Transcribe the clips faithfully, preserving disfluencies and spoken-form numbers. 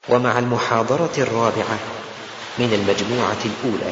ومع المحاضرة الرابعة من المجموعة الأولى.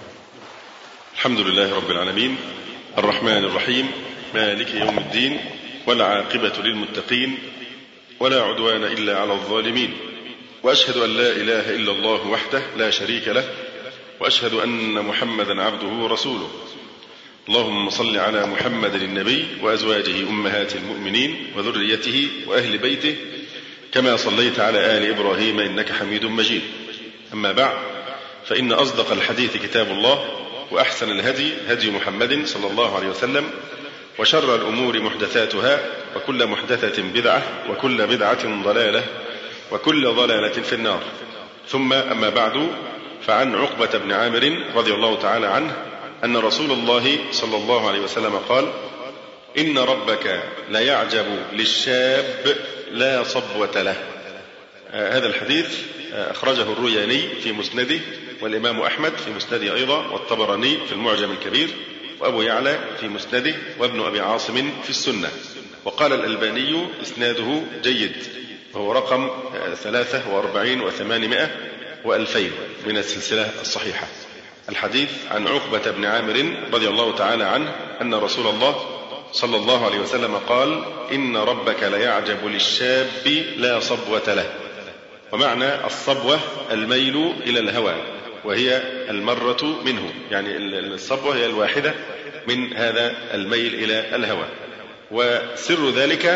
الحمد لله رب العالمين، الرحمن الرحيم، مالك يوم الدين، والعاقبة للمتقين، ولا عدوان إلا على الظالمين، وأشهد أن لا إله إلا الله وحده لا شريك له، وأشهد أن محمدا عبده ورسوله. اللهم صل على محمد النبي وأزواجه أمهات المؤمنين وذريته وأهل بيته كما صليت على آل إبراهيم إنك حميد مجيد. أما بعد، فإن أصدق الحديث كتاب الله، وأحسن الهدي هدي محمد صلى الله عليه وسلم، وشر الأمور محدثاتها، وكل محدثة بدعة، وكل بدعة ضلالة، وكل ضلالة في النار. ثم أما بعد، فعن عقبة بن عامر رضي الله تعالى عنه أن رسول الله صلى الله عليه وسلم قال: إن ربك ليعجب للشاب لا صبوة له. آه هذا الحديث آه أخرجه الروياني في مسنده، والإمام أحمد في مسنده أيضا، والطبراني في المعجم الكبير، وأبو يعلى في مسنده، وابن أبي عاصم في السنة. وقال الألباني إسناده جيد، وهو رقم آه ثلاثة وأربعين وثمانمائة وألفين من السلسلة الصحيحة. الحديث عن عقبة بن عامر رضي الله تعالى عنه أن رسول الله صلى الله عليه وسلم قال: إن ربك ليعجب للشاب لا صبوة له. ومعنى الصبوة الميل إلى الهوى، وهي المرة منه، يعني الصبوة هي الواحدة من هذا الميل إلى الهوى. وسر ذلك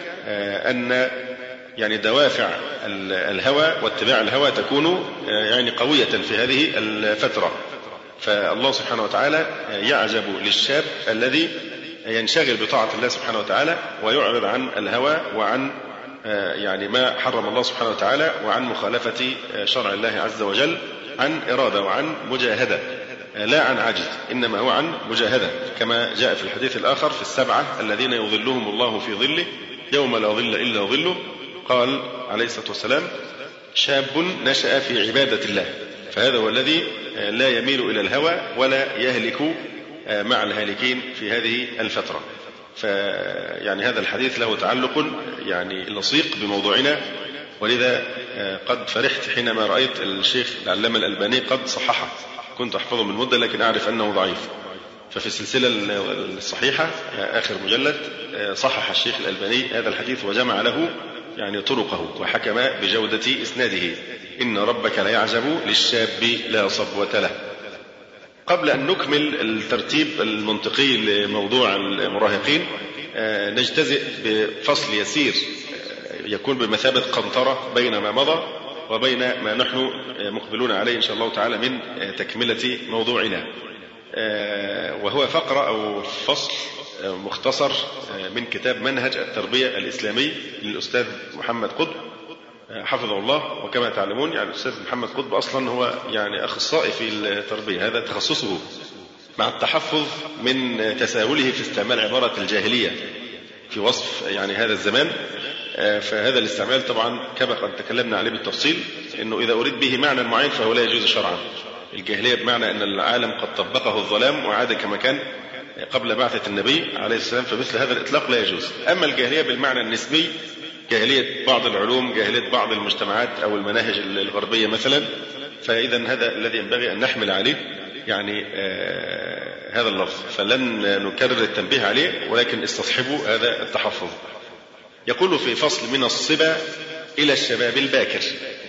أن يعني دوافع الهوى واتباع الهوى تكون يعني قوية في هذه الفترة. فالله سبحانه وتعالى يعجب للشاب الذي ينشغل بطاعة الله سبحانه وتعالى، ويعرض عن الهوى وعن يعني ما حرم الله سبحانه وتعالى، وعن مخالفة شرع الله عز وجل، عن إرادة وعن مجاهدة، لا عن عجز، إنما هو عن مجاهدة، كما جاء في الحديث الآخر في السبعة الذين يظلهم الله في ظله يوم لا ظل إلا ظله. قال عليه الصلاة والسلام: شاب نشأ في عبادة الله، فهذا هو الذي لا يميل إلى الهوى ولا يهلك مع الهالكين في هذه الفترة. فيعني هذا الحديث له تعلق يعني لصيق بموضوعنا، ولذا قد فرحت حينما رأيت الشيخ العلامة الألباني قد صححه. كنت أحفظه من مدة لكن أعرف أنه ضعيف، ففي السلسلة الصحيحة آخر مجلد صحح الشيخ الألباني هذا الحديث وجمع له يعني طرقه، وحكم بجودة إسناده: إن ربك ليعجب للشاب لا صبوة له. قبل أن نكمل الترتيب المنطقي لموضوع المراهقين، نجتزئ بفصل يسير يكون بمثابة قنطرة بين ما مضى وبين ما نحن مقبلون عليه إن شاء الله تعالى من تكملة موضوعنا، وهو فقرة أو فصل مختصر من كتاب منهج التربية الإسلامي للأستاذ محمد قطب حفظه الله. وكما تعلمون يعني الأستاذ محمد قطب أصلا هو يعني أخصائي في التربية، هذا تخصصه، مع التحفظ من تساهله في استعمال عبارة الجاهلية في وصف يعني هذا الزمان. فهذا الاستعمال طبعا كما قد تكلمنا عليه بالتفصيل، إنه إذا أريد به معنى معين فهو لا يجوز شرعا. الجاهلية بمعنى أن العالم قد طبقه الظلام وعاد كما كان قبل بعثة النبي عليه السلام، فمثل هذا الإطلاق لا يجوز. أما الجاهلية بالمعنى النسبي، جاهلية بعض العلوم، جاهلية بعض المجتمعات أو المناهج الغربية مثلا، فإذا هذا الذي ينبغي أن نحمل عليه يعني آه هذا اللفظ، فلن نكرر التنبيه عليه ولكن استصحبوا هذا التحفظ. يقول في فصل من الصبا إلى الشباب الباكر،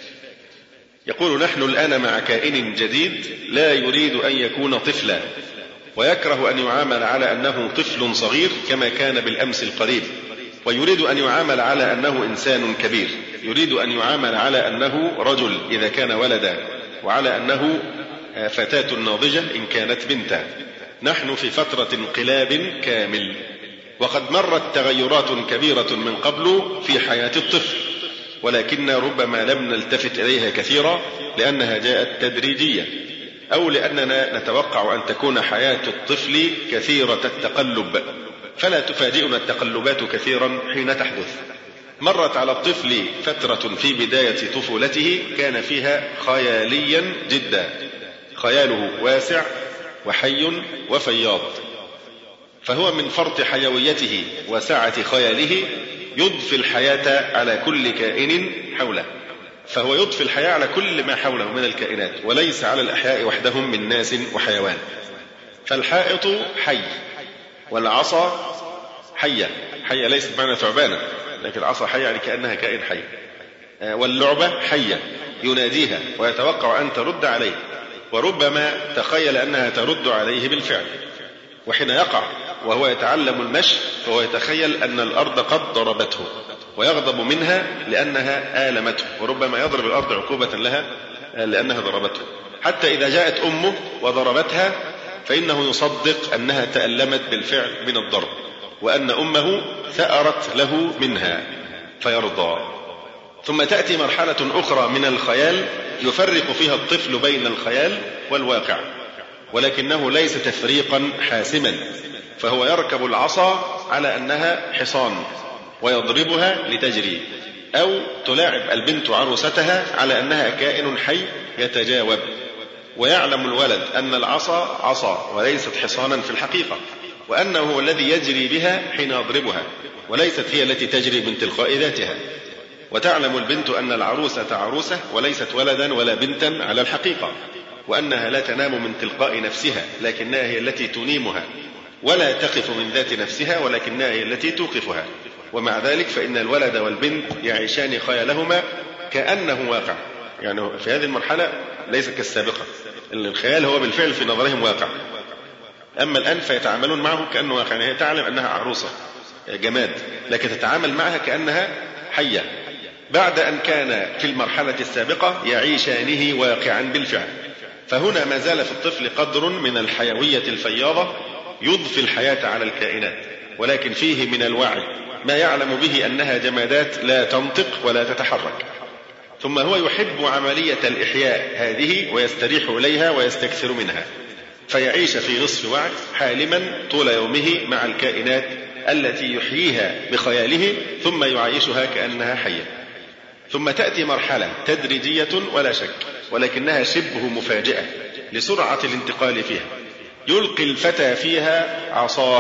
يقول: نحن الآن مع كائن جديد لا يريد أن يكون طفلا، ويكره أن يعامل على أنه طفل صغير كما كان بالأمس القريب، ويريد أن يعامل على أنه إنسان كبير، يريد أن يعامل على أنه رجل إذا كان ولدا، وعلى أنه فتاة ناضجة إن كانت بنتا. نحن في فترة انقلاب كامل، وقد مرت تغيرات كبيرة من قبل في حياة الطفل، ولكن ربما لم نلتفت إليها كثيرا لأنها جاءت تدريجية، أو لأننا نتوقع أن تكون حياة الطفل كثيرة التقلب، فلا تفاجئنا التقلبات كثيرا حين تحدث. مرت على الطفل فترة في بداية طفولته كان فيها خياليا جدا، خياله واسع وحي وفياض، فهو من فرط حيويته وسعة خياله يضفي الحياة على كل كائن حوله. فهو يضفي الحياة على كل ما حوله من الكائنات، وليس على الأحياء وحدهم من ناس وحيوان. فالحائط حي، والعصا حية، حية ليست معنى ثعبانة، لكن العصا حية يعني كأنها كائن حي. واللعبة حية يناديها ويتوقع أن ترد عليه، وربما تخيل أنها ترد عليه بالفعل. وحين يقع وهو يتعلم المشي فهو يتخيل أن الأرض قد ضربته ويغضب منها لأنها آلمته، وربما يضرب الأرض عقوبة لها لأنها ضربته. حتى إذا جاءت أمه وضربتها فإنه يصدق أنها تألمت بالفعل من الضرب، وأن أمه ثأرت له منها فيرضى. ثم تأتي مرحلة أخرى من الخيال يفرق فيها الطفل بين الخيال والواقع، ولكنه ليس تفريقا حاسما، فهو يركب العصا على أنها حصان ويضربها لتجري، أو تلاعب البنت عروستها على أنها كائن حي يتجاوب، ويعلم الولد أن العصا عصا وليست حصانا في الحقيقة، وأنه هو الذي يجري بها حين يضربها، وليست هي التي تجري من تلقاء ذاتها. وتعلم البنت أن العروسة عروسة وليست ولدا ولا بنتا على الحقيقة، وأنها لا تنام من تلقاء نفسها لكنها هي التي تنيمها، ولا تقف من ذات نفسها ولكنها هي التي توقفها. ومع ذلك فإن الولد والبنت يعيشان خيالهما كأنه واقع، يعني في هذه المرحلة ليس كالسابقة، الخيال هو بالفعل في نظرهم واقع، أما الآن فيتعاملون معه كأنه واقع. يعني هي تعلم أنها عروسة جماد لكن تتعامل معها كأنها حية، بعد أن كان في المرحلة السابقة يعيشانه واقعا بالفعل. فهنا ما زال في الطفل قدر من الحيوية الفياضة يضفي الحياة على الكائنات، ولكن فيه من الوعي ما يعلم به أنها جمادات لا تنطق ولا تتحرك. ثم هو يحب عملية الإحياء هذه ويستريح إليها ويستكثر منها، فيعيش في نصف وعي حالما طول يومه مع الكائنات التي يحييها بخياله ثم يعيشها كأنها حية. ثم تأتي مرحلة تدريجية ولا شك، ولكنها شبه مفاجئة لسرعة الانتقال فيها. يلقي الفتى فيها عصاه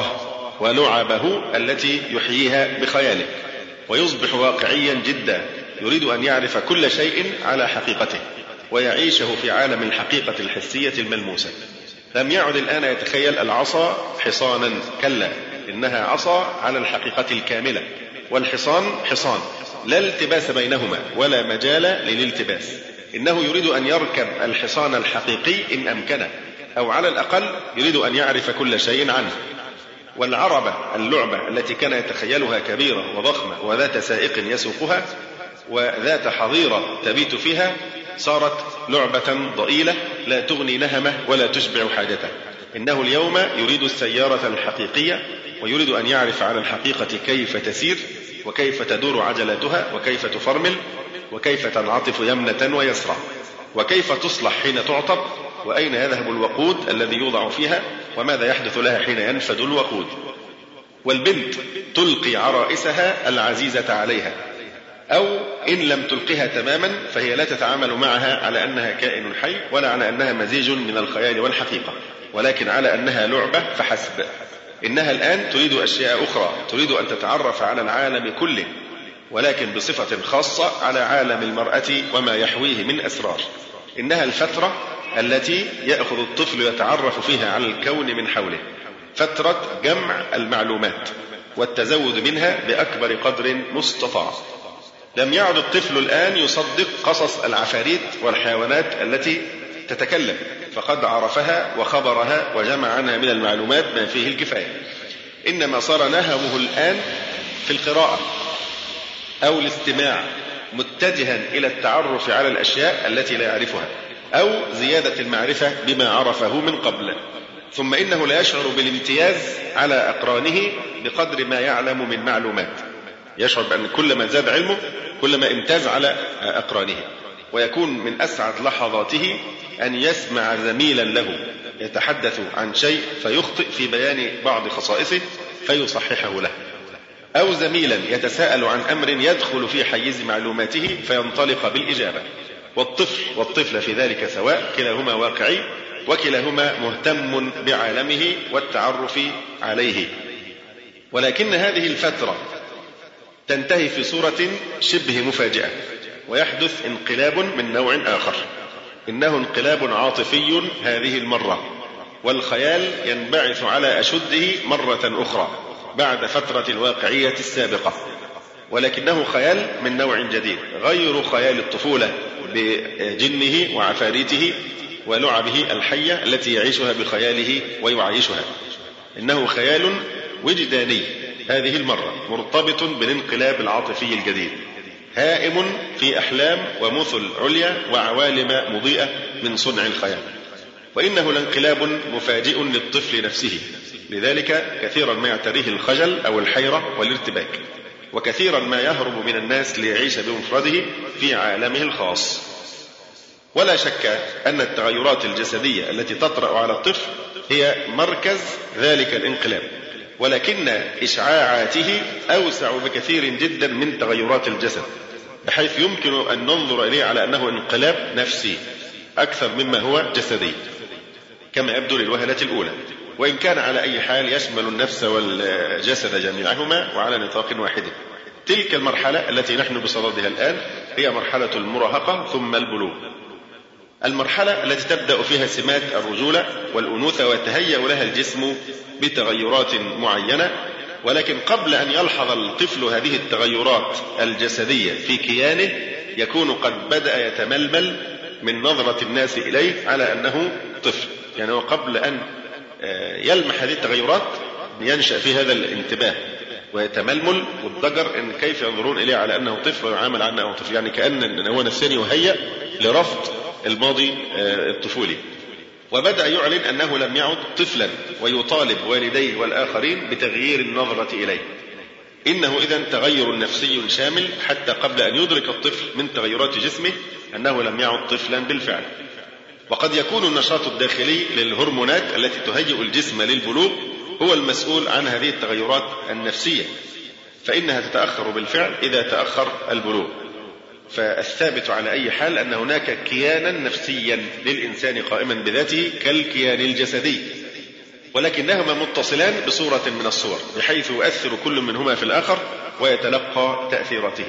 ولعبه التي يحييها بخياله، ويصبح واقعيا جدا، يريد أن يعرف كل شيء على حقيقته ويعيشه في عالم الحقيقة الحسية الملموسة. لم يعد الآن يتخيل العصا حصانا، كلا، إنها عصا على الحقيقة الكاملة، والحصان حصان، لا التباس بينهما ولا مجال للالتباس. إنه يريد أن يركب الحصان الحقيقي إن أمكنه، أو على الأقل يريد أن يعرف كل شيء عنه. والعربة اللعبة التي كان يتخيلها كبيرة وضخمة وذات سائق يسوقها وذات حظيرة تبيت فيها صارت لعبة ضئيلة لا تغني نهمه ولا تشبع حاجته. إنه اليوم يريد السيارة الحقيقية، ويريد أن يعرف على الحقيقة كيف تسير وكيف تدور عجلاتها وكيف تفرمل وكيف تنعطف يمنة ويسرى وكيف تصلح حين تعطب، وأين يذهب الوقود الذي يوضع فيها وماذا يحدث لها حين ينفد الوقود. والبنت تلقي عرائسها العزيزة عليها، أو إن لم تلقها تماما فهي لا تتعامل معها على أنها كائن حي ولا على أنها مزيج من الخيال والحقيقة، ولكن على أنها لعبة فحسب. إنها الآن تريد أشياء أخرى، تريد أن تتعرف على العالم كله، ولكن بصفة خاصة على عالم المرأة وما يحويه من أسرار. إنها الفترة التي يأخذ الطفل يتعرف فيها على الكون من حوله، فترة جمع المعلومات والتزود منها بأكبر قدر مستطاع. لم يعد الطفل الآن يصدق قصص العفاريت والحيوانات التي تتكلم، فقد عرفها وخبرها وجمع عنها من المعلومات ما فيه الكفاية. إنما صار نهمه الآن في القراءة أو الاستماع، متجها إلى التعرف على الأشياء التي لا يعرفها أو زيادة المعرفة بما عرفه من قبل. ثم إنه لا يشعر بالامتياز على أقرانه بقدر ما يعلم من معلومات، يشعر بأن كلما زاد علمه كلما امتاز على أقرانه، ويكون من أسعد لحظاته أن يسمع زميلا له يتحدث عن شيء فيخطئ في بيان بعض خصائصه فيصححه له، أو زميلا يتساءل عن أمر يدخل في حيز معلوماته فينطلق بالإجابة. والطفل والطفل في ذلك سواء، كلاهما واقعي وكلاهما مهتم بعالمه والتعرف عليه. ولكن هذه الفترة تنتهي في صورة شبه مفاجئة، ويحدث انقلاب من نوع آخر. إنه انقلاب عاطفي هذه المرة، والخيال ينبعث على أشده مرة أخرى بعد فترة الواقعية السابقة، ولكنه خيال من نوع جديد غير خيال الطفولة بجنه وعفاريته ولعبه الحية التي يعيشها بخياله ويعيشها. إنه خيال وجداني هذه المرة مرتبط بالانقلاب العاطفي الجديد، هائم في أحلام ومثل عليا وعوالم مضيئة من صنع الخيال. وإنه لانقلاب مفاجئ للطفل نفسه، لذلك كثيرا ما يعتريه الخجل أو الحيرة والارتباك، وكثيرا ما يهرب من الناس ليعيش بمفرده في عالمه الخاص. ولا شك أن التغيرات الجسدية التي تطرأ على الطفل هي مركز ذلك الانقلاب، ولكن إشعاعاته أوسع بكثير جدا من تغيرات الجسد، بحيث يمكن أن ننظر إليه على أنه انقلاب نفسي أكثر مما هو جسدي كما يبدو للوهلة الأولى، وإن كان على أي حال يشمل النفس والجسد جميعهما وعلى نطاق واحد. تلك المرحلة التي نحن بصددها الآن هي مرحلة المراهقة ثم البلوغ، المرحلة التي تبدأ فيها سمات الرجولة والأنوثة ويتهيأ لها الجسم بتغيرات معينة، ولكن قبل أن يلحظ الطفل هذه التغيرات الجسدية في كيانه يكون قد بدأ يتململ من نظرة الناس إليه على أنه طفل. يعني هو قبل أن يلمح هذه التغيرات ينشأ في هذا الانتباه ويتململ والضجر إن كيف ينظرون إليه على أنه طفل ويعامل عنه أنه طفل، يعني كأن هو نفسه يهيأ لرفض الماضي الطفولي. وبدأ يعلن أنه لم يعد طفلا ويطالب والديه والآخرين بتغيير النظرة إليه. إنه إذن تغير نفسي شامل حتى قبل أن يدرك الطفل من تغيرات جسمه أنه لم يعد طفلا بالفعل. وقد يكون النشاط الداخلي للهرمونات التي تهيئ الجسم للبلوغ هو المسؤول عن هذه التغيرات النفسية، فإنها تتأخر بالفعل إذا تأخر البلوغ. فالثابت على أي حال أن هناك كيانا نفسيا للإنسان قائما بذاته كالكيان الجسدي، ولكنهما متصلان بصورة من الصور بحيث يؤثر كل منهما في الآخر ويتلقى تأثيراته.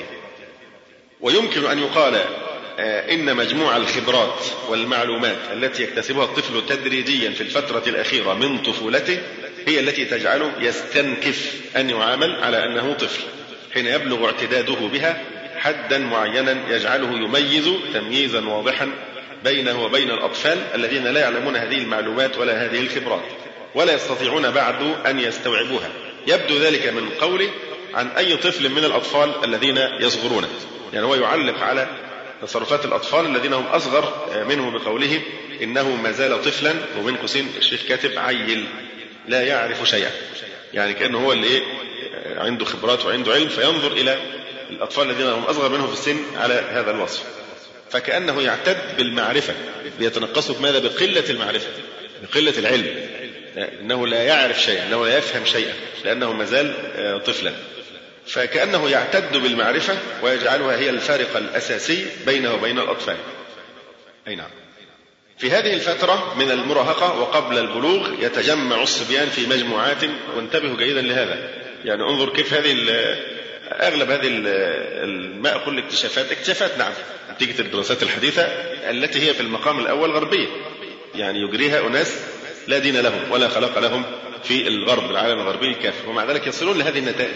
ويمكن أن يقال إن مجموع الخبرات والمعلومات التي يكتسبها الطفل تدريجيا في الفترة الأخيرة من طفولته هي التي تجعله يستنكف أن يعامل على أنه طفل، حين يبلغ اعتداده بها حدا معينا يجعله يميز تمييزا واضحا بينه وبين الأطفال الذين لا يعلمون هذه المعلومات ولا هذه الخبرات ولا يستطيعون بعد أن يستوعبوها. يبدو ذلك من قوله عن أي طفل من الأطفال الذين يصغرون، يعني هو يعلق على تصرفات الأطفال الذين هم أصغر منه بقوله إنه ما زال طفلا، ومن قوسين الشيخ كاتب عيل لا يعرف شيئا، يعني كأنه هو اللي عنده خبرات وعنده علم فينظر إلى الأطفال الذين هم أصغر منه في السن على هذا الوصف، فكأنه يعتد بالمعرفة ليتنقصه بماذا؟ بقلة المعرفة، بقلة العلم، إنه لا يعرف شيئا، إنه لا يفهم شيئا لأنه ما زال طفلا. فكأنه يعتد بالمعرفة ويجعلها هي الفارق الأساسي بينه وبين الأطفال. أي نعم. في هذه الفترة من المراهقة وقبل البلوغ يتجمع الصبيان في مجموعات، وانتبهوا جيدا لهذا، يعني انظر كيف هذه أغلب هذه ما أقول اكتشافات اكتشافات نعم نتيجة الدراسات الحديثة التي هي في المقام الأول غربية، يعني يجريها أناس لا دين لهم ولا خلق لهم في الغرب العالم الغربي الكافر، ومع ذلك يصلون لهذه النتائج،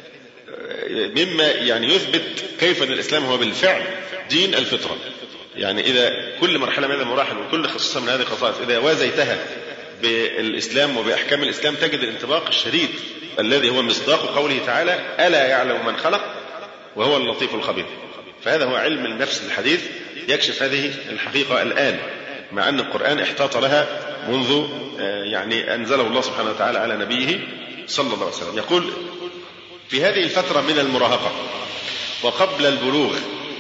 مما يعني يثبت كيف أن الإسلام هو بالفعل دين الفطرة. يعني إذا كل مرحلة من هذه المراحل وكل خصوصا من هذه الخصائص إذا وازيتها بالإسلام وبأحكام الإسلام تجد الانطباق الشديد الذي هو مصداق قوله تعالى ألا يعلم من خلق وهو اللطيف الخبير. فهذا هو علم النفس الحديث يكشف هذه الحقيقة الآن، مع أن القرآن احتاط لها منذ يعني أنزله الله سبحانه وتعالى على نبيه صلى الله عليه وسلم. يقول في هذه الفترة من المراهقة وقبل البلوغ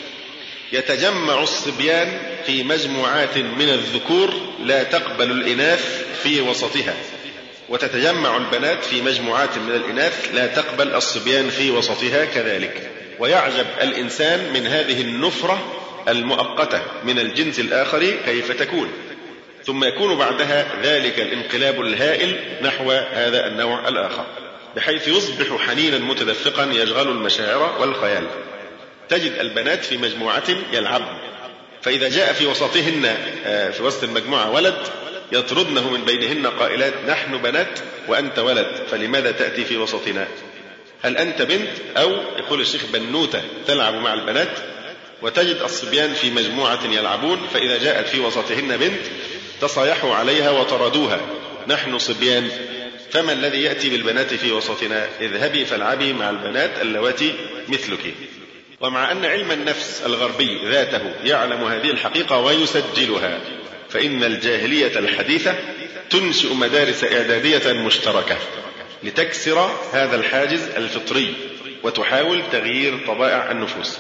يتجمع الصبيان في مجموعات من الذكور لا تقبل الإناث في وسطها، وتتجمع البنات في مجموعات من الإناث لا تقبل الصبيان في وسطها كذلك. ويعجب الإنسان من هذه النفرة المؤقتة من الجنس الآخر كيف تكون، ثم يكون بعدها ذلك الانقلاب الهائل نحو هذا النوع الآخر، بحيث يصبح حنينا متدفقا يشغل المشاعر والخيال. تجد البنات في مجموعة يلعبن، فإذا جاء في وسطهن في وسط المجموعة ولد يطردنه من بينهن قائلات نحن بنات وأنت ولد فلماذا تأتي في وسطنا؟ هل أنت بنت؟ أو يقول الشيخ بنوتة تلعب مع البنات. وتجد الصبيان في مجموعة يلعبون، فإذا جاءت في وسطهن بنت تصايحوا عليها وطردوها نحن صبيان فما الذي يأتي بالبنات في وسطنا؟ اذهبي فالعبي مع البنات اللواتي مثلك. ومع أن علم النفس الغربي ذاته يعلم هذه الحقيقة ويسجلها، فإن الجاهلية الحديثة تنشئ مدارس إعدادية مشتركة لتكسر هذا الحاجز الفطري وتحاول تغيير طبائع النفوس.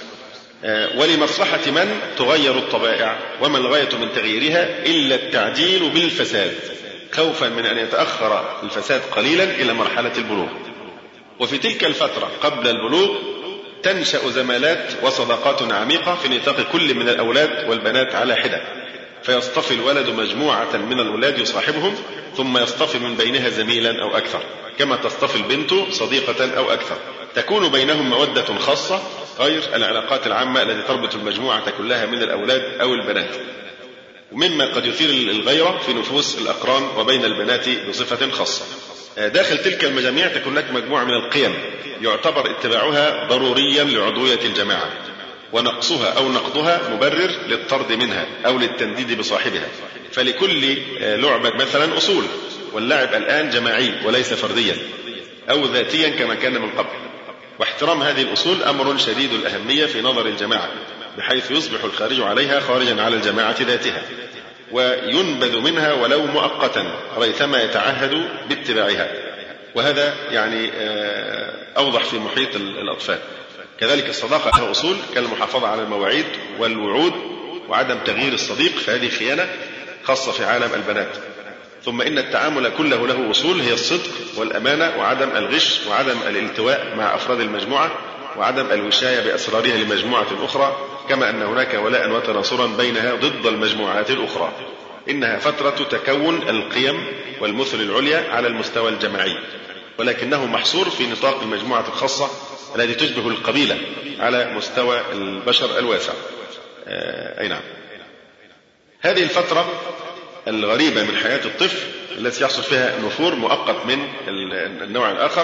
ولمصلحة من تغير الطبائع؟ وما الغاية من تغييرها إلا التعجيل بالفساد، خوفا من أن يتأخر الفساد قليلا إلى مرحلة البلوغ. وفي تلك الفترة قبل البلوغ تنشأ زمالات وصداقات عميقة في نطاق كل من الأولاد والبنات على حدة، فيصطفي الولد مجموعة من الأولاد يصاحبهم، ثم يصطفي من بينها زميلا أو أكثر، كما تصطفي البنت صديقة أو أكثر، تكون بينهم مودة خاصة غير العلاقات العامة التي تربط المجموعة كلها من الأولاد أو البنات، ومما قد يثير الغيرة في نفوس الأقران وبين البنات بصفة خاصة. داخل تلك المجاميع تكون لك مجموعة من القيم يعتبر اتباعها ضروريا لعضوية الجماعة، ونقصها أو نقضها مبرر للطرد منها أو للتنديد بصاحبها. فلكل لعبة مثلا أصول، واللعب الآن جماعي وليس فرديا أو ذاتيا كما كان من قبل، واحترام هذه الأصول أمر شديد الأهمية في نظر الجماعة، بحيث يصبح الخارج عليها خارجا على الجماعة ذاتها، وينبذ منها ولو مؤقتا ريثما يتعهد باتباعها. وهذا يعني أوضح في محيط الأطفال. كذلك الصداقة لها أصول كالمحافظة على المواعيد والوعود وعدم تغيير الصديق، فهذه خيانة خاصة في عالم البنات. ثم إن التعامل كله له أصول، هي الصدق والأمانة وعدم الغش وعدم الالتواء مع أفراد المجموعة وعدم الوشاية بأسرارها لمجموعة أخرى، كما أن هناك ولاء وتناصرا بينها ضد المجموعات الأخرى. إنها فترة تكون القيم والمثل العليا على المستوى الجماعي، ولكنه محصور في نطاق المجموعة الخاصة التي تشبه القبيلة على مستوى البشر الواسع. أي نعم. هذه الفترة الغريبة من حياة الطفل التي يحصل فيها نفور مؤقت من النوع الآخر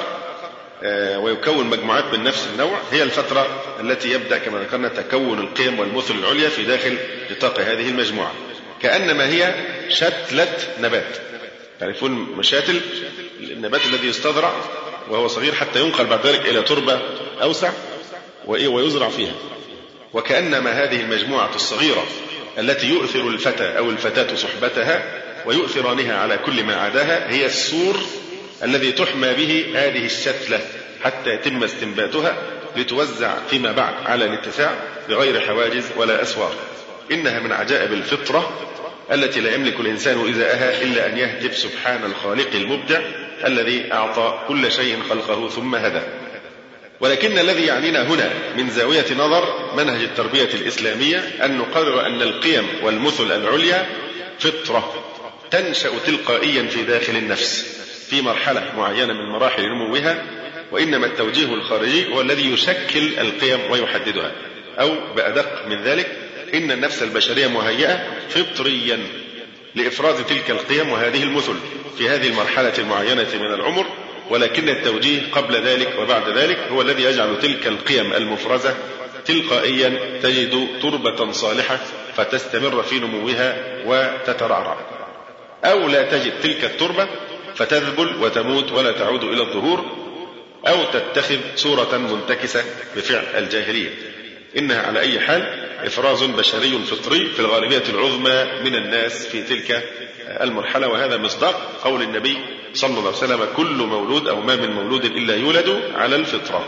ويكون مجموعات من نفس النوع، هي الفترة التي يبدأ كما ذكرنا تكون القيم والمثل العليا في داخل نطاق هذه المجموعة، كأنما هي شتلة نبات. تعرفون مشاتل النبات الذي يستزرع وهو صغير حتى ينقل بعد ذلك إلى تربة أوسع ويزرع فيها، وكأنما هذه المجموعة الصغيرة التي يؤثر الفتى أو الفتاة صحبتها ويؤثرانها على كل ما عداها هي السور الذي تحمى به هذه الشتلة حتى يتم استنباتها لتوزع فيما بعد على الاتساع بغير حواجز ولا أسوار. إنها من عجائب الفطرة التي لا يملك الإنسان إزاءها إلا أن يهتف سبحان الخالق المبدع الذي أعطى كل شيء خلقه ثم هدى. ولكن الذي يعنينا هنا من زاوية نظر منهج التربية الإسلامية أن نقرر أن القيم والمثل العليا فطرة تنشأ تلقائيا في داخل النفس في مرحلة معينة من مراحل نموها، وإنما التوجيه الخارجي هو الذي يشكل القيم ويحددها. أو بأدق من ذلك، إن النفس البشرية مهيئة فطريا لإفراز تلك القيم وهذه المثل في هذه المرحلة المعينة من العمر، ولكن التوجيه قبل ذلك وبعد ذلك هو الذي يجعل تلك القيم المفرزة تلقائيا تجد تربة صالحة فتستمر في نموها وتترعرع، أو لا تجد تلك التربة فتذبل وتموت ولا تعود إلى الظهور، أو تتخذ صورة منتكسة بفعل الجاهلية. إنها على أي حال إفراز بشري فطري في الغالبية العظمى من الناس في تلك المرحلة، وهذا مصداق قول النبي صلى الله عليه وسلم كل مولود أو ما من مولود إلا يولد على الفطرة.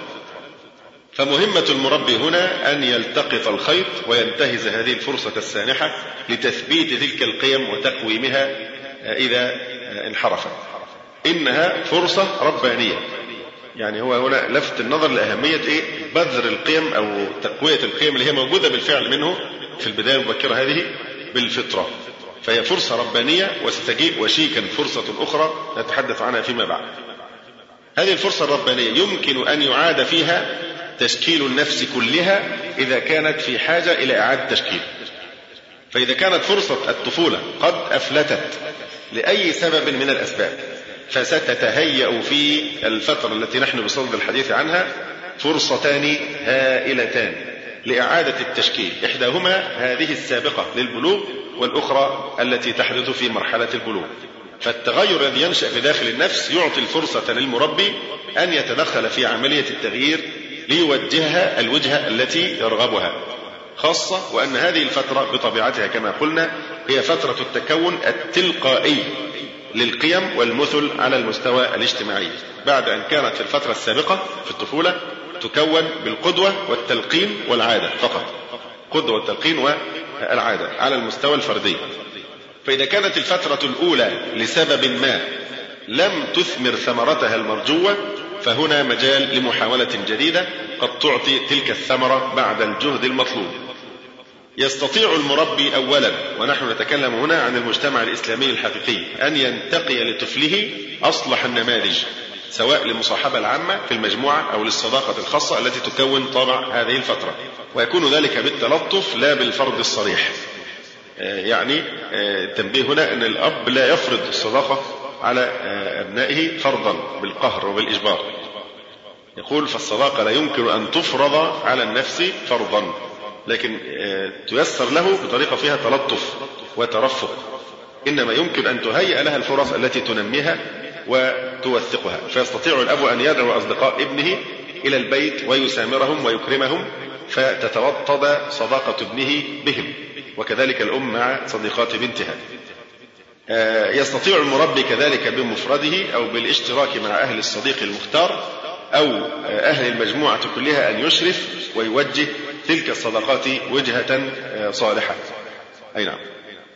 فمهمة المربي هنا أن يلتقط الخيط وينتهز هذه الفرصة السانحة لتثبيت تلك القيم وتقويمها إذا انحرفت. إنها فرصة ربانية، يعني هو هنا لفت النظر لأهمية إيه؟ بذر القيم أو تقوية القيم اللي هي موجودة بالفعل منه في البداية المبكرة هذه بالفطرة، فهي فرصة ربانية وستجيء وشيكا فرصة أخرى نتحدث عنها فيما بعد. هذه الفرصة الربانية يمكن أن يعاد فيها تشكيل النفس كلها إذا كانت في حاجة إلى إعادة تشكيل. فإذا كانت فرصة الطفولة قد أفلتت لأي سبب من الأسباب، فستتهيأ في الفترة التي نحن بصدد الحديث عنها فرصتان هائلتان لإعادة التشكيل، إحداهما هذه السابقة للبلوغ، والأخرى التي تحدث في مرحلة البلوغ. فالتغير الذي ينشأ في داخل النفس يعطي الفرصة للمربي أن يتدخل في عملية التغيير ليوجهها الوجهة التي يرغبها، خاصة وأن هذه الفترة بطبيعتها كما قلنا هي فترة التكون التلقائي للقيم والمثل على المستوى الاجتماعي، بعد أن كانت في الفترة السابقة في الطفولة تكون بالقدوة والتلقين والعادة فقط، قدوة والتلقين والعادة على المستوى الفردي. فإذا كانت الفترة الأولى لسبب ما لم تثمر ثمرتها المرجوة، فهنا مجال لمحاولة جديدة قد تعطي تلك الثمرة بعد الجهد المطلوب. يستطيع المربي أولا، ونحن نتكلم هنا عن المجتمع الإسلامي الحقيقي، أن ينتقي لطفله أصلح النماذج، سواء للمصاحبة العامة في المجموعة أو للصداقة الخاصة التي تكون طابع هذه الفترة، ويكون ذلك بالتلطف لا بالفرض الصريح. يعني التنبيه هنا أن الأب لا يفرض الصداقة على أبنائه فرضا بالقهر وبالإجبار. يقول فالصداقة لا يمكن أن تفرض على النفس فرضا، لكن تيسر له بطريقة فيها تلطف وترفق، إنما يمكن أن تهيئ لها الفرص التي تنميها وتوثقها. فيستطيع الأب أن يدعو أصدقاء ابنه إلى البيت ويسامرهم ويكرمهم، فتتوطد صداقة ابنه بهم، وكذلك الأم مع صديقات بنتها. يستطيع المربي كذلك بمفرده أو بالاشتراك مع أهل الصديق المختار أو أهل المجموعة كلها أن يشرف ويوجه تلك الصداقات وجهة صالحة. أي نعم.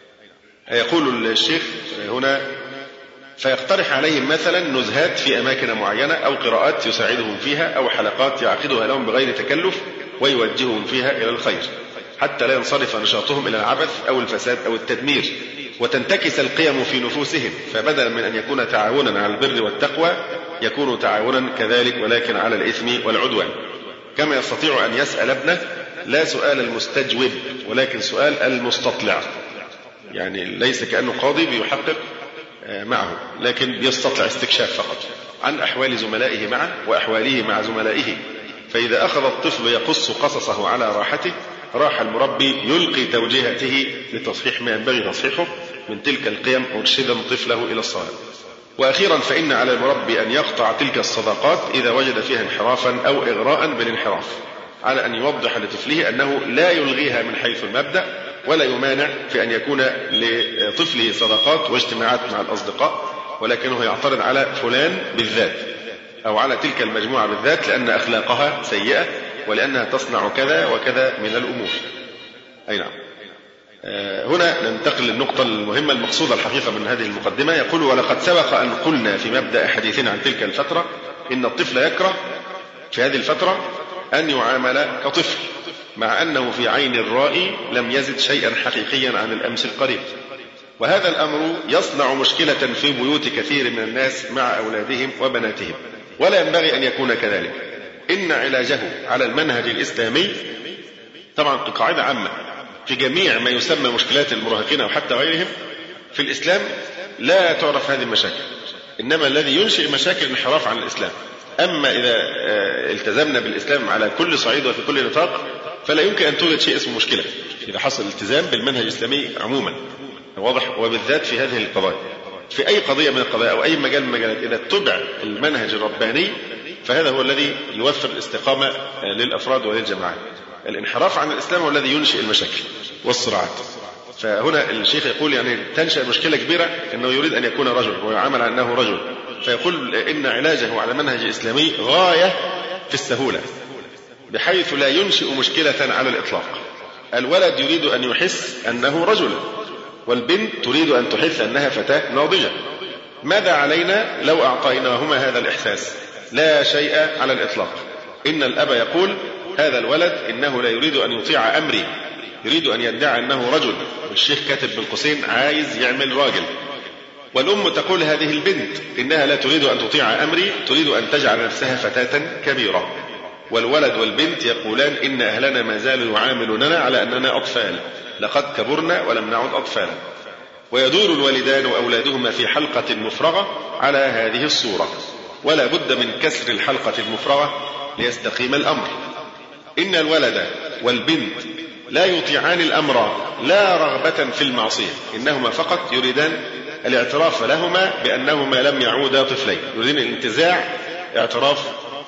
يقول الشيخ هنا فيقترح عليهم مثلا نزهات في أماكن معينة أو قراءات يساعدهم فيها أو حلقات يعقدها لهم بغير تكلف ويوجههم فيها إلى الخير، حتى لا ينصرف نشاطهم إلى العبث أو الفساد أو التدمير، وتنتكس القيم في نفوسهم، فبدلا من أن يكون تعاونا على البر والتقوى يكون تعاونا كذلك ولكن على الإثم والعدوان. كما يستطيع أن يسأل ابنه لا سؤال المستجوب ولكن سؤال المستطلع، يعني ليس كأنه قاضي بيحقق معه، لكن بيستطلع استكشاف فقط عن أحوال زملائه معه وأحواله مع زملائه. فإذا أخذ الطفل يقص قصصه على راحته راح المربي يلقي توجيهاته لتصحيح ما ينبغي تصحيحه من تلك القيم مرشدا طفله إلى الصواب. وأخيرا فإن على المربي أن يقطع تلك الصداقات إذا وجد فيها انحرافا أو إغراء بالانحراف، على أن يوضح لطفله أنه لا يلغيها من حيث المبدأ ولا يمانع في أن يكون لطفله صداقات واجتماعات مع الأصدقاء، ولكنه يعترض على فلان بالذات أو على تلك المجموعة بالذات لأن أخلاقها سيئة ولأنها تصنع كذا وكذا من الأمور. أي نعم. هنا ننتقل للنقطة المهمة المقصودة الحقيقة من هذه المقدمة. يقول ولقد سبق أن قلنا في مبدأ حديثنا عن تلك الفترة إن الطفل يكره في هذه الفترة أن يعامل كطفل، مع أنه في عين الرائي لم يزد شيئا حقيقيا عن الأمس القريب، وهذا الأمر يصنع مشكلة في بيوت كثير من الناس مع أولادهم وبناتهم، ولا ينبغي أن يكون كذلك. إن علاجه على المنهج الإسلامي طبعا قاعدة عامة في جميع ما يسمى مشكلات المراهقين أو حتى غيرهم في الإسلام لا تعرف هذه المشاكل، إنما الذي ينشئ مشاكل انحراف عن الإسلام. أما إذا التزمنا بالإسلام على كل صعيد وفي كل نطاق فلا يمكن أن توجد شيء اسمه مشكلة إذا حصل الالتزام بالمنهج الإسلامي عموما، واضح، وبالذات في هذه القضايا. في أي قضية من القضايا أو أي مجال من المجالات إذا اتبع المنهج الرباني فهذا هو الذي يوفر الاستقامة للأفراد وللجماعات. الانحراف عن الإسلام هو الذي ينشئ المشاكل والصراعات. فهنا الشيخ يقول يعني تنشأ مشكلة كبيرة أنه يريد أن يكون رجل ويعامل أنه رجل، فيقول إن علاجه على منهج إسلامي غاية في السهولة بحيث لا ينشئ مشكلة على الإطلاق. الولد يريد أن يحس أنه رجل، والبنت تريد أن تحس أنها فتاة ناضجة. ماذا علينا لو أعطيناهما هذا الإحساس؟ لا شيء على الإطلاق. إن الأب يقول هذا الولد إنه لا يريد أن يطيع أمري، يريد أن يدعي أنه رجل، والشيخ كاتب بالقوسين عايز يعمل راجل. والأم تقول هذه البنت إنها لا تريد أن تطيع أمري، تريد أن تجعل نفسها فتاة كبيرة. والولد والبنت يقولان إن أهلنا ما زالوا يعاملوننا على أننا أطفال، لقد كبرنا ولم نعد أطفالا. ويدور الوالدان وأولادهما في حلقة مفرغة على هذه الصورة، ولا بد من كسر الحلقة المفرغة ليستقيم الأمر. إن الولد والبنت لا يطيعان الأمر لا رغبة في المعصية، إنهما فقط يريدان الاعتراف لهما بأنهما لم يعودا طفلين، يريدون الانتزاع اعتراف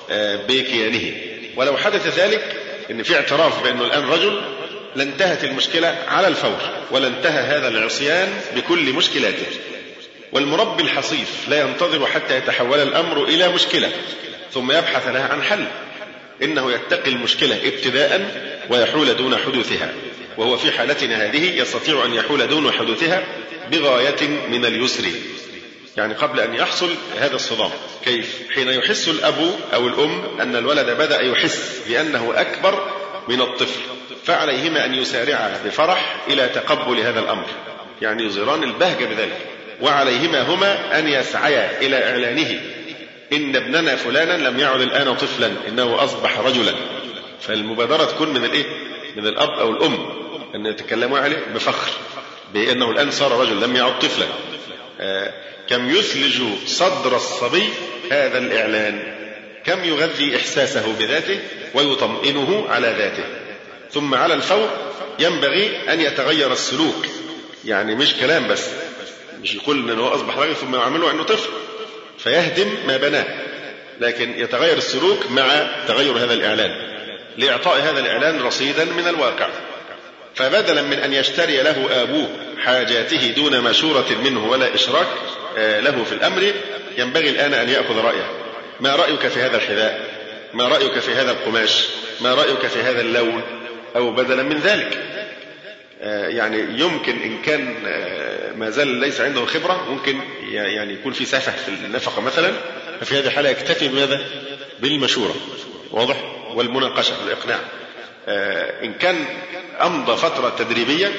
بكيانه. ولو حدث ذلك إن في اعتراف بأنه الآن رجل لانتهت المشكلة على الفور، ولانتهى هذا العصيان بكل مشكلاته. والمربي الحصيف لا ينتظر حتى يتحول الأمر إلى مشكلة ثم يبحث لها عن حل، إنه يتقي المشكلة ابتداء ويحول دون حدوثها، وهو في حالتنا هذه يستطيع أن يحول دون حدوثها بغاية من اليسر، يعني قبل أن يحصل هذا الصدام. كيف؟ حين يحس الأب أو الأم أن الولد بدأ يحس بأنه أكبر من الطفل، فعليهما أن يسارعا بفرح إلى تقبل هذا الأمر، يعني يظهران البهجة بذلك. وعليهما هما أن يسعيا إلى إعلانه، إن ابننا فلانا لم يعد الآن طفلا، إنه أصبح رجلا. فالمبادرة تكون من الإيه؟ من الأب أو الأم، أن يتكلموا عليه بفخر بأنه الآن صار رجل لم يعد طفلا. آه كم يثلج صدر الصبي هذا الإعلان، كم يغذي إحساسه بذاته ويطمئنه على ذاته. ثم على الفور ينبغي أن يتغير السلوك، يعني مش كلام بس، مش يقول أنه أصبح رجل ثم يعمله أنه طفل فيهدم ما بناه، لكن يتغير السلوك مع تغير هذا الإعلان لإعطاء هذا الإعلان رصيدا من الواقع. فبدلا من أن يشتري له أبوه حاجاته دون مشورة منه ولا إشراك له في الأمر، ينبغي الآن أن يأخذ رأيه. ما رأيك في هذا الحذاء؟ ما رأيك في هذا القماش؟ ما رأيك في هذا اللون؟ أو بدلا من ذلك، يعني يمكن إن كان ما زال ليس عنده خبرة ممكن يعني يكون في سفه في النفقة مثلا، ففي هذه الحالة يكتفي بماذا؟ بالمشورة، واضح؟ والمناقشة والإقناع. إن كان أمضى فترة تدريبية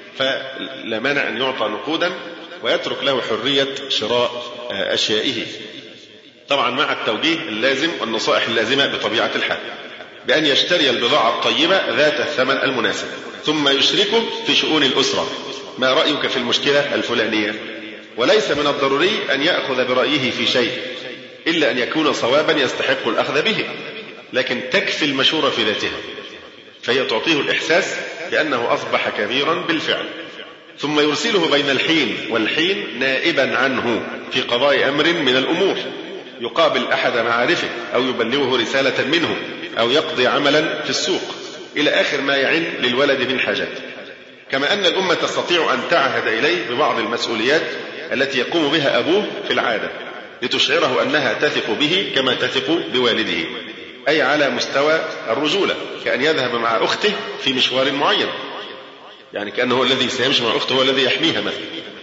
فلا مانع أن يعطى نقودا ويترك له حرية شراء أشيائه، طبعا مع التوجيه اللازم والنصائح اللازمة بطبيعة الحال، بأن يشتري البضاعة الطيبة ذات الثمن المناسب، ثم يشركه في شؤون الأسرة. ما رأيك في المشكلة الفلانية؟ وليس من الضروري أن يأخذ برأيه في شيء إلا أن يكون صوابا يستحق الأخذ به، لكن تكفي المشورة في ذاتها، فهي تعطيه الإحساس بأنه أصبح كبيرا بالفعل. ثم يرسله بين الحين والحين نائبا عنه في قضاء أمر من الأمور، يقابل أحد معارفه أو يبلغه رسالة منه أو يقضي عملا في السوق، إلى آخر ما يعن للولد من حاجات. كما أن الأمة تستطيع أن تعهد إليه ببعض المسؤوليات التي يقوم بها أبوه في العادة لتشعره أنها تثق به كما تثق بوالده، أي على مستوى الرجولة، كأن يذهب مع أخته في مشوار معين، يعني كأنه هو الذي سيمشي مع أخته هو الذي يحميها مثلا،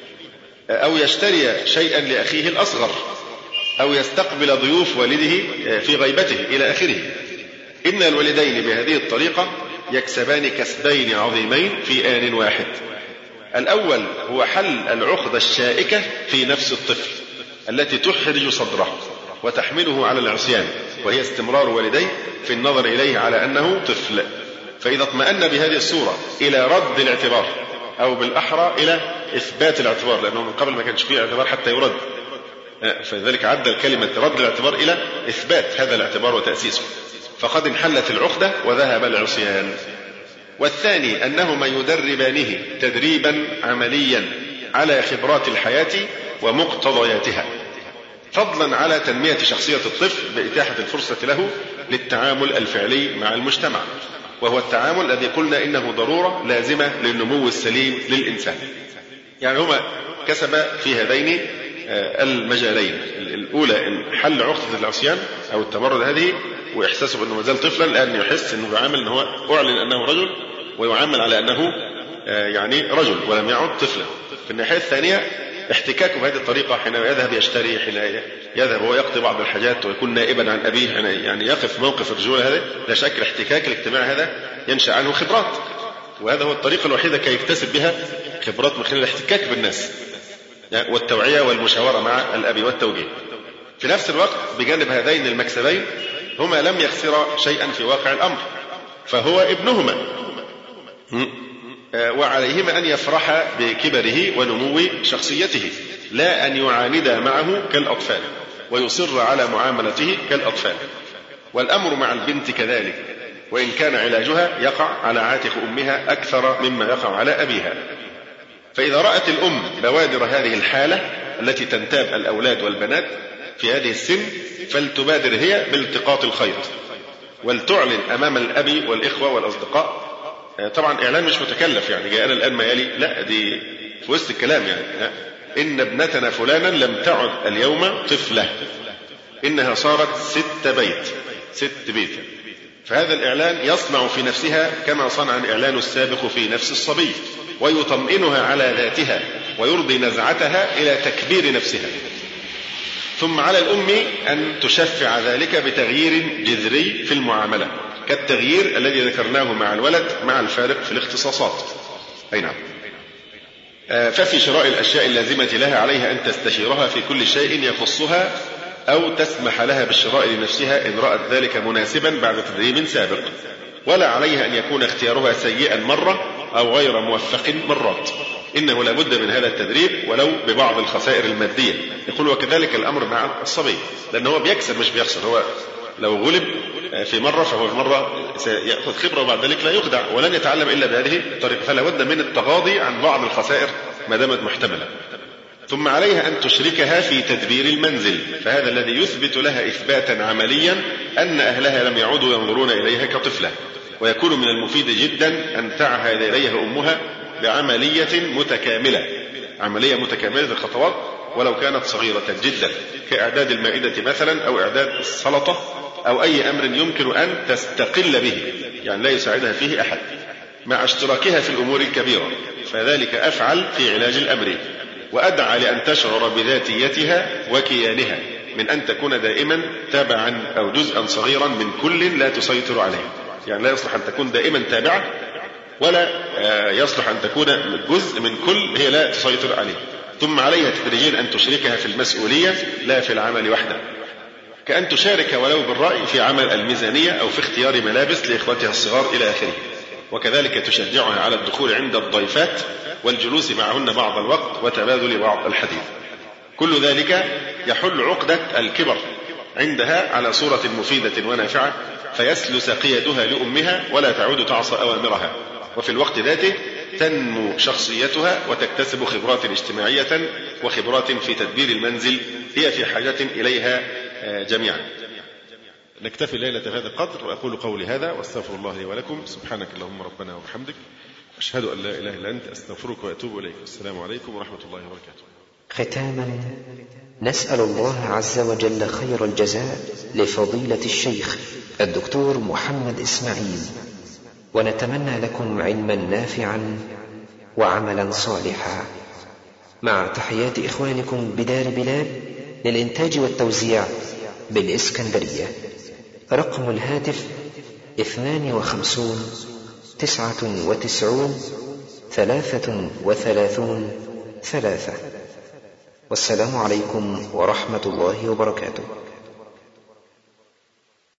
أو يشتري شيئا لأخيه الأصغر، أو يستقبل ضيوف والده في غيبته إلى آخره. إن الوالدين بهذه الطريقة يكسبان كسبين عظيمين في آن واحد. الأول هو حل العقدة الشائكة في نفس الطفل التي تحرج صدره وتحمله على العصيان، وهي استمرار والديه في النظر إليه على أنه طفل. فإذا اطمأن بهذه الصورة إلى رد الاعتبار، أو بالأحرى إلى إثبات الاعتبار، لأنه من قبل ما كانش فيه اعتبار حتى يرد، فلذلك عدل كلمة رد الاعتبار إلى إثبات هذا الاعتبار وتأسيسه، فقد انحلت العقدة وذهب العصيان. والثاني أنهما يدربانه تدريبا عمليا على خبرات الحياة ومقتضياتها، فضلا على تنمية شخصية الطفل بإتاحة الفرصة له للتعامل الفعلي مع المجتمع، وهو التعامل الذي قلنا إنه ضرورة لازمة للنمو السليم للإنسان. يعني هما كسب في هذين المجالين، الأولى إن حل عقدة العصيان أو التمرد هذه، وإحساسه بأنه مازال طفلا، لأنه يحس أنه يعامل أنه هو أعلن أنه رجل ويعامل على أنه يعني رجل ولم يعد طفلا. في الناحية الثانية احتكاكه بهذه الطريقة حين يذهب يشتري، حين يذهب هو يقضي بعض الحاجات ويكون نائبا عن أبيه، يعني يقف موقف الرجولة هذا، لا شك الاحتكاك الاجتماعي هذا ينشأ عنه خبرات، وهذا هو الطريقة الوحيدة كي يكتسب بها خبرات من خلال الاحتكاك بالناس والتوعية والمشاورة مع الأب والتوجيه. في نفس الوقت بجانب هذين المكسبين هما لم يخسرا شيئا في واقع الأمر، فهو ابنهما، وعليهما أن يفرحا بكبره ونمو شخصيته، لا أن يعاندا معه كالأطفال ويصر على معاملته كالأطفال. والأمر مع البنت كذلك، وإن كان علاجها يقع على عاتق أمها أكثر مما يقع على أبيها. فإذا رأت الأم بوادر هذه الحالة التي تنتاب الأولاد والبنات في هذه السن فلتبادر هي بالتقاط الخيط ولتعلن أمام الأب والإخوة والأصدقاء. طبعا إعلان مش متكلف، يعني جاءنا الآن ما يلي، لا دي في وسط الكلام، يعني إن ابنتنا فلانا لم تعد اليوم طفلة، إنها صارت ست بيت ست بيت. فهذا الإعلان يصنع في نفسها كما صنع الإعلان السابق في نفس الصبي، ويطمئنها على ذاتها ويرضي نزعتها إلى تكبير نفسها. ثم على الأم أن تشفع ذلك بتغيير جذري في المعاملة، كالتغيير الذي ذكرناه مع الولد مع الفارق في الاختصاصات. أي نعم. ففي شراء الأشياء اللازمة لها عليها أن تستشيرها في كل شيء يخصها، أو تسمح لها بالشراء لنفسها إن رأت ذلك مناسبا بعد تدريب سابق، ولا عليها أن يكون اختيارها سيئا مرة أو غير موفق مرات. إنه لابد من هذا التدريب ولو ببعض الخسائر المادية. يقول وكذلك الأمر مع الصبي، لأنه هو بيكسب مش بيخسر. هو لو غلب في مرة فهو في مرة سيأخذ خبرة وبعد ذلك لا يخدع ولن يتعلم إلا بهذه الطريقة. فلا بد من التغاضي عن بعض الخسائر ما دامت محتملة. ثم عليها أن تشركها في تدبير المنزل، فهذا الذي يثبت لها إثباتا عمليا أن أهلها لم يعودوا ينظرون إليها كطفلة. ويكون من المفيد جدا أن تعهد إليها أمها بعملية متكاملة، عملية متكاملة الخطوات ولو كانت صغيرة جدا، كإعداد المائدة مثلا أو إعداد السلطة أو أي أمر يمكن أن تستقل به، يعني لا يساعدها فيه أحد، مع اشتراكها في الأمور الكبيرة. فذلك أفعل في علاج الأمر، وأدعى لأن تشعر بذاتيتها وكيانها من أن تكون دائما تابعا أو جزءا صغيرا من كل لا تسيطر عليه. يعني لا يصلح أن تكون دائما تابعة، ولا يصلح أن تكون جزء من كل هي لا تسيطر عليه. ثم عليها تدريجيا أن تشركها في المسؤولية لا في العمل وحده، كأن تشارك ولو بالرأي في عمل الميزانية أو في اختيار ملابس لإخوتها الصغار إلى آخره. وكذلك تشجعها على الدخول عند الضيفات والجلوس معهن بعض الوقت وتبادل بعض الحديث. كل ذلك يحل عقدة الكبر عندها على صورة مفيدة ونافعة، فيسلس قيادها لأمها ولا تعود تعصى أوامرها، وفي الوقت ذاته تنمو شخصيتها وتكتسب خبرات اجتماعية وخبرات في تدبير المنزل هي في حاجة إليها جميعا. نكتفي الليلة هذا القدر، وأقول قولي هذا واستغفر الله لي ولكم. سبحانك اللهم ربنا وبحمدك، أشهد أن لا إله إلا أنت، أستغفرك وأتوب إليك. السلام عليكم ورحمة الله وبركاته. ختاما نسأل الله عز وجل خير الجزاء لفضيلة الشيخ الدكتور محمد إسماعيل، ونتمنى لكم علما نافعا وعملا صالحا، مع تحيات إخوانكم بدار بلال للإنتاج والتوزيع بالإسكندرية. رقم الهاتف اثنان وخمسون تسعة وتسعون ثلاثة وثلاثون ثلاثة. والسلام عليكم ورحمة الله وبركاته.